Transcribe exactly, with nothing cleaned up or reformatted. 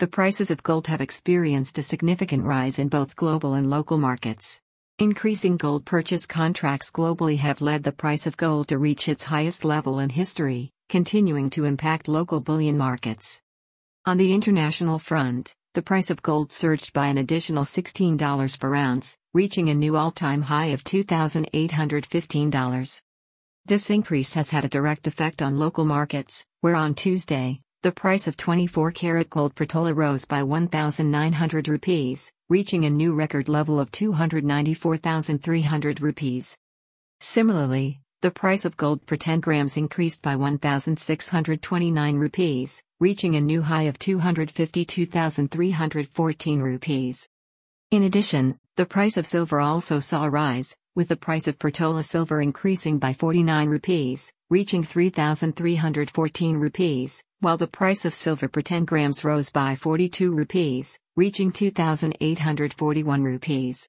the prices of gold have experienced a significant rise in both global and local markets. Increasing gold purchase contracts globally have led the price of gold to reach its highest level in history, continuing to impact local bullion markets. On the international front, the price of gold surged by an additional sixteen dollars per ounce, reaching a new all-time high of two thousand eight hundred fifteen dollars. This increase has had a direct effect on local markets, where on Tuesday, the price of twenty-four karat gold per tola rose by one thousand nine hundred rupees, reaching a new record level of two hundred ninety-four thousand three hundred rupees. Similarly, the price of gold per ten grams increased by one thousand six hundred twenty-nine rupees, reaching a new high of two hundred fifty-two thousand three hundred fourteen rupees. In addition, the price of silver also saw a rise, with the price of per tola silver increasing by forty-nine rupees, reaching three thousand three hundred fourteen rupees, while the price of silver per ten grams rose by forty-two rupees, reaching two thousand eight hundred forty-one rupees.